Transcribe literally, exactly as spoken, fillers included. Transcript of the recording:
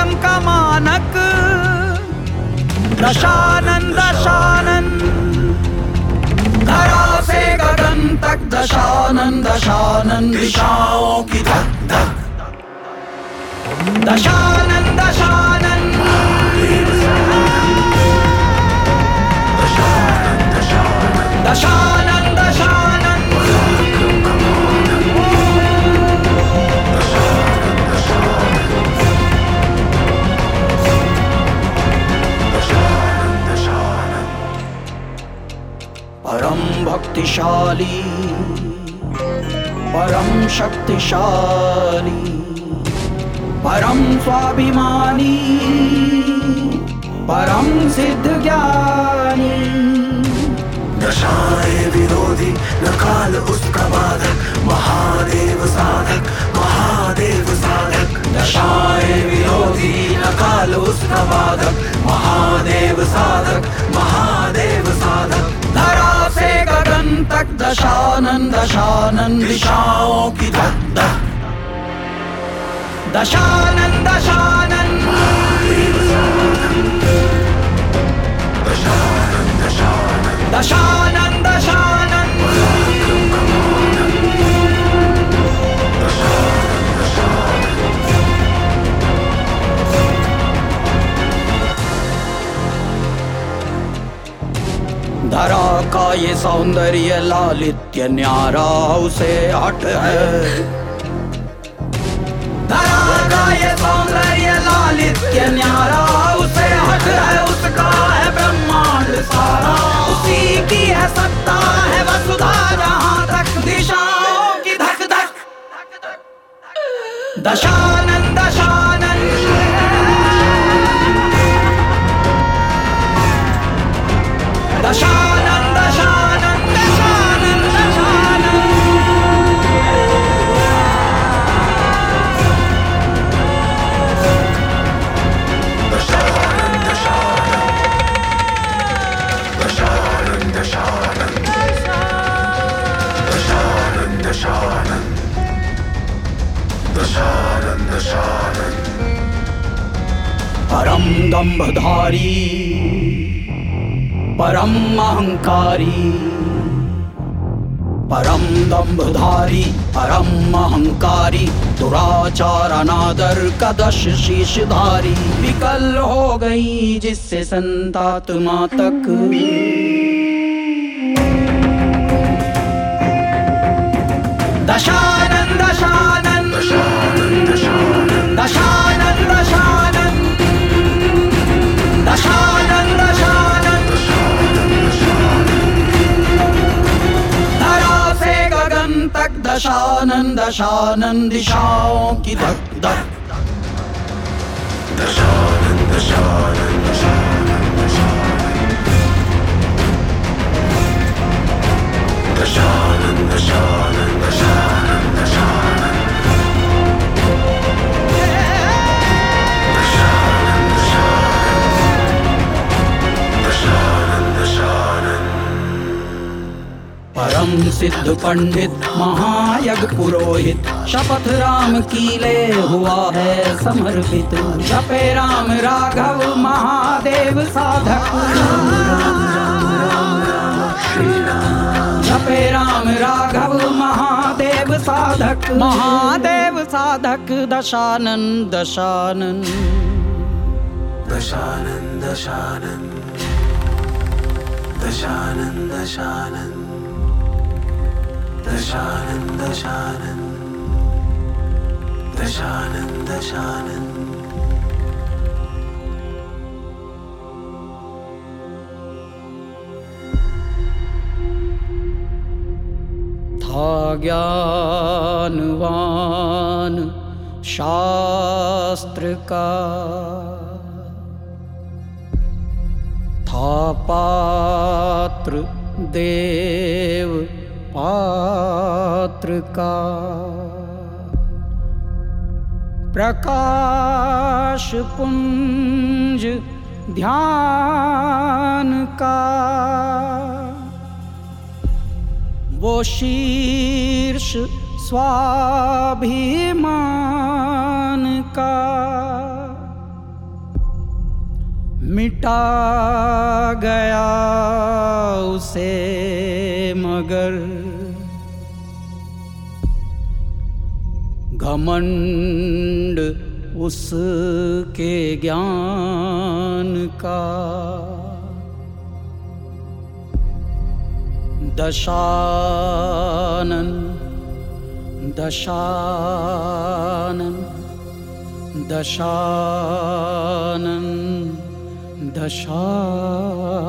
नियम का मानक। दशानन दशानन धरा से गगन तक, दशानन दशानन दिशाओं की धक धक। दशानन दशानन दशानन दशानन परम भक्तिशाली, परम शक्तिशाली, परम स्वाभिमानी, परम सिद्ध ज्ञानी। दशाएं विरोधी न काल उसका बाधक, महादेव साधक महादेव साधक। दशाएं विरोधी न काल उसका बाधक, महादेव साधक महादेव साधक। धरा से गगन तक, दशानन दशानन दिशाओं की धक धक। दशानन दशानन दशानन दशानन दशानन दशानन धरा का ये सौंदर्य लालित्य न्यारा उसे हट है। धरा का ये सौंदर्य लालित्य न्यारा उसे हट है। उसका है ब्रह्मांड सारा, उसी की है सत्ता है वसुधा जहां तक। दिशाओं की धक धक। दशानन दशानन दशानन दशानन दशानन दशानन दशानन दशानन दशानन दशानन दशानन दशानन। परम दंभधारी, परम अहंकारी, परम दंभधारी परम अहंकारी। दुराचार अनादर का दश शीशधारी। विकल हो गई जिससे संतात्मा तक। दशानन दशानन दशानन दशानन दशानन दशानन दशानन दशानन धरा से गगन तक, दशानन दशानन दिशाओं की धक धक। दशानन दशानन दशानन दशानन दशानन दशानन दशानन दशानन दशानन दशानन। परम सिद्ध पंडित महायज्ञ पुरोहित, शपथ राम की ले हुआ है समर्पित। जपे राम राघव महादेव साधक। जपे राम राघव महादेव साधक। महादेव साधक दशानन दशानन दशानन दशानन दशानन दशानन दशानन दशानन दशानन दशानन। था ज्ञानवान शास्त्र का, था पात्र देव पात्र का। प्रकाश पुंज ध्यान का, वो शीर्ष स्वाभिमान का। मिटा गया उसे मगर घमंड उसके ज्ञान का। दशानन दशानन दशानन दशानन।